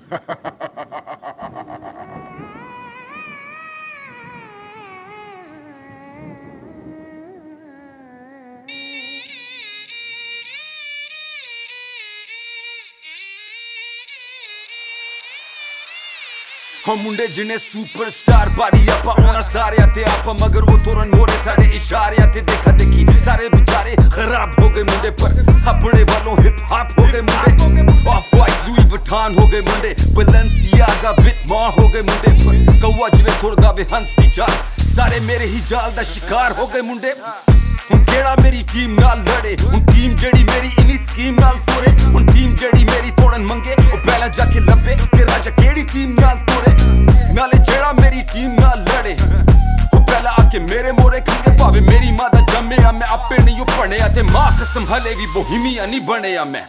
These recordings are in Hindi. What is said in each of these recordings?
हम मुंडे जिन्हें सुपरस्टार बारी आपा होना सारे आते आपा मगर वो तोरन मोरे साढ़े इशारे आते देखा देखी सारे बेचारे खराब हो गए मुंडे पर अपने वालों हिप हॉप हो गए मुंडे ऑफ वाइट लुई वुइटन हो गए मुंडे बलेंसियागा बिटमा हो गए मुंडे पर कौवा जिवे थोड़ा वे हंस दी चाल सारे मेरे ही जाल दा शिकार हो गए मुंडे हुन केड़ा मेरी टीम नाल लड़े हुन टीम जेड़ी मेरी इनी स्कीम नाल सोरे हुन टीम जेड़ी मेरी तोड़न मंगे ओ पहला जाके लब्बे ते राजा केड़ी टीम नाल तोड़े नाले जेड़ा मेरी टीम नाल लड़े ओ पहला आके मेरे मोरे खंगे भावे मेरी मां दा जम्मेया मैं आपे नहीं पढ़िया ते मां कसम हले भी बोहिमिया नहीं बनेया मैं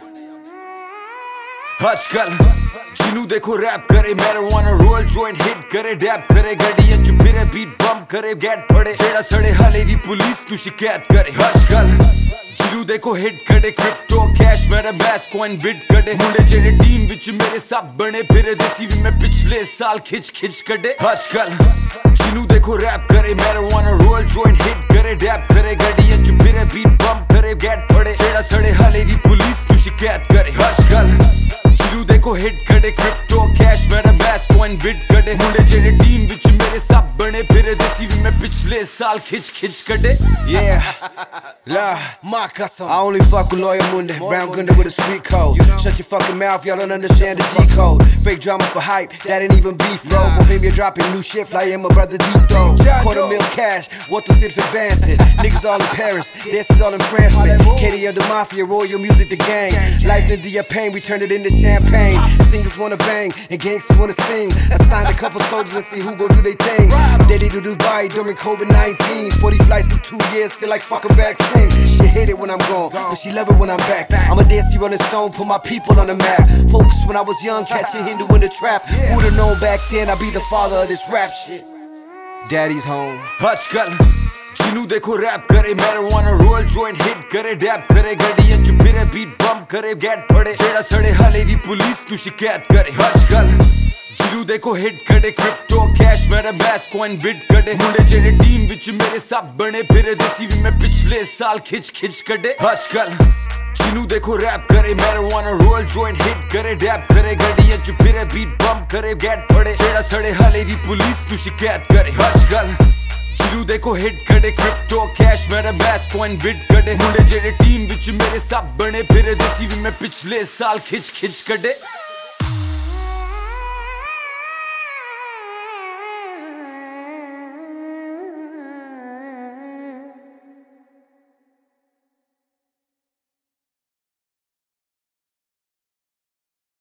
आजकल जिनू देखो रैप करे मैरिजुआना रोल जॉइंट हिट करे डैप करे गड्डियां च फिरे बीट बम करे गेट पड़े जेड़ा सड़े हाले दी पुलिस तू शिकायत करे आजकल जिनू देखो हिट करे क्रिप्टो कैश मेरा मैस कॉइन बिट करे मुंडे जेड़े टीम विच मेरे सब बने फिरे देसी भी मैं पिछले साल खिच खिच कड़े आजकल जिनू देखो रैप करे मैरिजुआना रोल जॉइंट हिट करे डैप करे गड्डियां च फिरे बीट बम करे गेट पड़े जेड़ा सड़े हाले दी पुलिस तू शिकायत करे आजकल जिनू देखो हिट करे क्रिप्टो कैश मेरा मैस कॉइन बिट करे मुंडे जेड़े टीम विच मेरे सब बने फिरे देसी भी मैं पिछले साल खिच खिच कड़े Yeah, la, मां कसम I only fuck with Lawyer Munde, Brown Gunda with a street code. Shut your fucking mouth, y'all don't understand the G code. Fake drama for hype, that ain't even beef, bro. Bohemia dropping new shit, fly in my brother deep though. $250,000 cash, what the shit for advancing? Niggas all in Paris, this is all in France, man. Katie of the Mafia, royal music, the gang. Life into your pain, we turn it into champagne. Singers wanna bang, and gangsters wanna sing. I signed a couple soldiers and see who gon' do they thing. Daily to Dubai during COVID-19. 40 flights in 2 years, still like fucking vaccine. She hate it when I'm gone, but she love it when I'm back. I'm a Dancy Rolling Stone, put my people on the map. Focus when I was young, catching Hindu in the trap. Who'da known back then I'd be the father of this rap shit. Daddy's home. आजकल जिनू देखो रैप करे मैरिजुआना रोल जॉइंट हिट करे डैप करे गड्डियां च फिरे बीट बम करे गेट पड़े जेड़ा सड़े हाले दी पुलिस तू शिकायत करे आजकल जिनू देखो हिट करे क्रिप्टो कैश मेरा मैस कॉइन बिट करे मुंडे जेड़े टीम विच मेरे सब बने फिरे देसी भी मैं पिछले साल खिच खिच कड़े आजकल जिनू देखो रैप करे मैरिजुआना रोल जॉइंट हिट करे डैप करे गड्डियां च फिरे बीट बम करे गेट पड़े जेड़ा सड़े हाले दी पुलिस तू शिकायत करे आजकल जिनू देखो हिट करे क्रिप्टो कैश मेरा मैस कॉइन बिट करे मुंडे जेड़े टीम विच मेरे सब बने फिरे देसी भी मैं पिछले साल खिच खिच कड़े